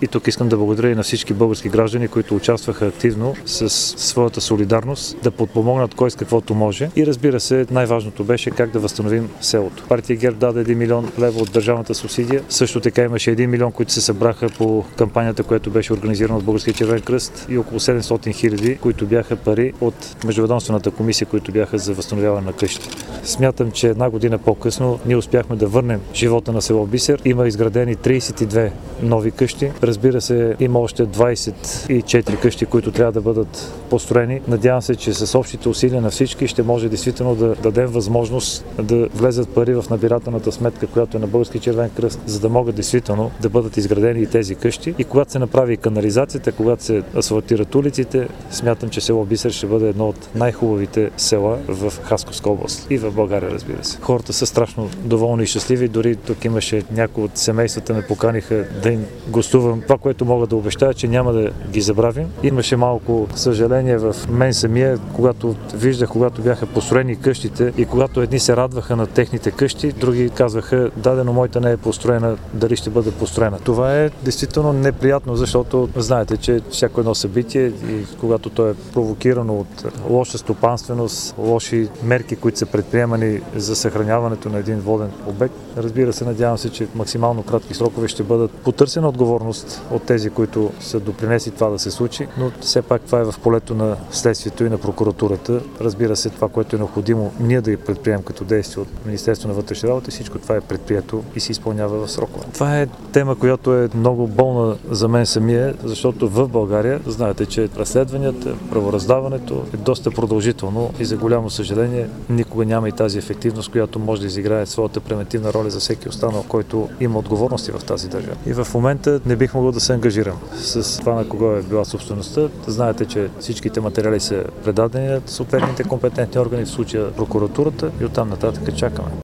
И тук искам да благодаря и на всички български граждани, които участваха активно с своята солидарност да подпомогнат кой с каквото може. И разбира се, най-важното беше как да възстановим селото. Партия ГЕРБ даде 1 милион лева от държавната субсидия. Също така имаше 1 милион, които се събраха по кампанията, която беше организирана от Българския червен кръст, и около 700 хиляди, които бяха пари от Междуведомствената комисия, които бяха за възстановяване на къщи. Смятам, че една година по-късно ние успяхме да върнем живота на село Бисер. Има изградени 32 нови къщи. Разбира се, има още 24 къщи, които трябва да бъдат построени. Надявам се, че с общите усилия на всички ще може действително да дадем възможност да влезат пари в набирателната сметка, която е на Българския червен кръст, за да могат действително да бъдат изградени и тези къщи. И когато се направи канализацията, когато се асфалтират улиците, смятам, че село Бисер ще бъде едно от най-хубавите села в Хасковска област и в България, разбира се. Хората са страшно доволни и щастливи. Дори тук имаше някои от семействата ме поканиха да им гостувам. Това, което мога да обещая, че няма да ги забравим. Имаше малко съжаление в мен самия, когато виждах, когато бяха построени къщите и когато едни се радваха на техните къщи, други казваха, дадено моята не е построена, дали ще бъде построена. Това е действително неприятно, защото знаете, че всяко едно събитие и когато то е провокирано от лоша стопанственост, лоши мерки, които са предприемани за съхраняването на един воден обект, разбира се, надявам се, че в максимално кратки срокове ще бъдат потърсена отговорност от тези, които са допринесли това да се случи, но все пак това е в полето на следствието и на прокуратурата. Разбира се, това, което е необходимо ние да предприемем като действие от Министерството на вътрешните работи, всичко това е предприето и се изпълнява в срокове. Това е тема, която е много болна за мен самия, защото в България знаете, че разследванията, правораздаването е доста продължително и за голямо съжаление никога няма и тази ефективност, която може да изиграе своята превентивна роля за всеки останал, който има отговорности в тази държава. И в момента не бих могъл да се ангажирам с това на кого е била собствеността. Знаете, че всичките материали са предадени на съответните компетентни органи, в случая прокуратурата, и оттам нататък чакаме.